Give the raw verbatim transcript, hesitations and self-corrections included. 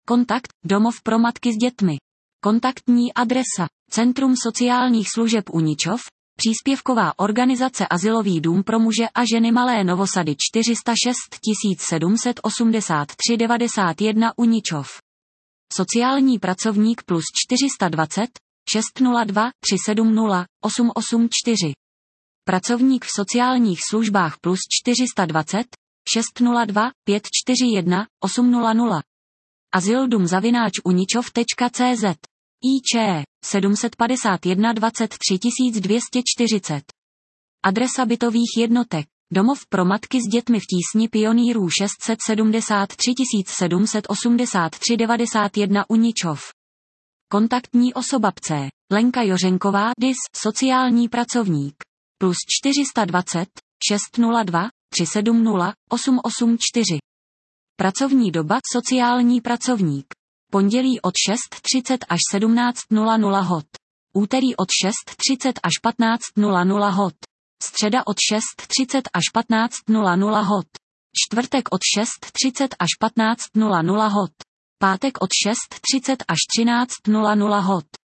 Kontakt, domov pro matky s dětmi. Kontaktní adresa, Centrum sociálních služeb Uničov, příspěvková organizace Azylový dům pro muže a ženy Malé Novosady čtyři nula šest sedm osm tři devět jedna Uničov. Sociální pracovník plus čtyři dva nula šest nula dva tři sedm nula osm osm čtyři. Pracovník v sociálních službách plus čtyři dva nula šest nula dva pět čtyři jedna osm nula nula. Azyldum zavináč uničov tečka cé zet. í č sedm pět jedna dvacet tři dvě stě čtyřicet. Adresa bytových jednotek. Domov pro matky s dětmi v Tísni pionýrů šest set sedmdesát tři sedm set osmdesát tři devadesát jedna Uničov. Kontaktní osoba P C. Lenka Jořenková, D I S, sociální pracovník. Plus čtyři dva nula šest nula dva tři sedm nula osm osm čtyři. Pracovní doba sociální pracovník. Pondělí od šest třicet až sedmnáct nula nula hod. Úterý od šest třicet až patnáct nula nula hod. Středa od šest třicet až patnáct nula nula hod. Čtvrtek od šest třicet až patnáct nula nula hod. Pátek od šest třicet až třináct nula nula hod.